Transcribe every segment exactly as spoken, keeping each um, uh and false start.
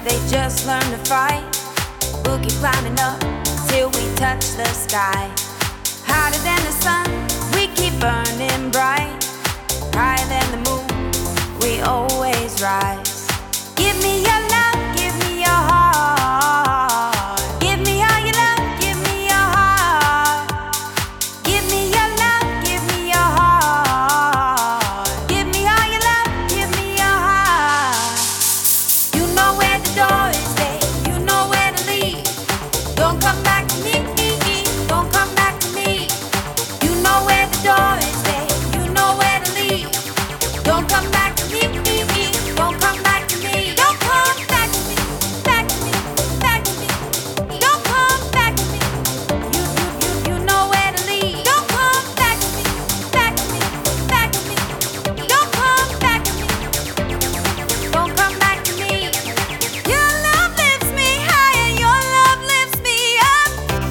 They just learn to fight. We'll keep climbing up till we touch the sky. Hotter than the sun, we keep burning bright. Higher than the moon, we always rise. Give me your love, give me your heart. Give me all your love, give me your heart. Give me your love, give me your heart. Give me all your love, give me your heart. You know where the door is, babe. You know where to leave. Don't come back to me, don't come back to me. You know where the door is, babe. You know where to leave. Don't come back to me, don't come back to me. Don't come back to me, back to me, back to me. Don't come back to me. You, you, you, you know where to leave. Don't come back to me, back to me, back to me. Don't come back to me. Don't come back to me. Your love lifts me higher. Your love lifts me up.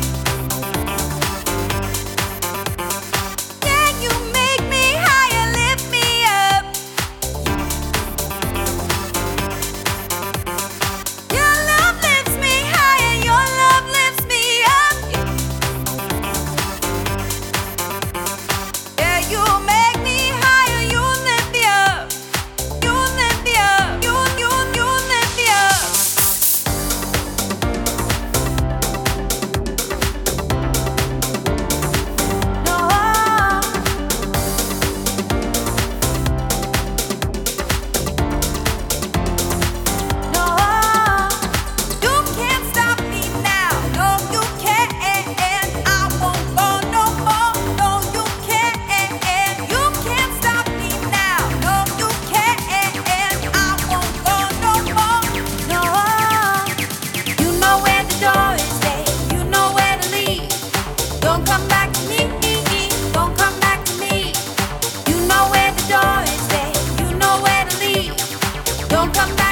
Yeah, you make me higher, lift me up. Your love lifts me higher. Your love lifts me up. Yeah, you make me higher. You lift me up. You lift me up. You, you, you lift me up. No, no, you can't stop me now. No, you can't. I won't go no more. No, you can't. You can't stop me now. No, you can't. I won't go no more. No, you know where the door is, babe. You know where to leave. Don't come back to me. Don't come back to me. You know where the door is, babe. You know where to leave. Don't come back.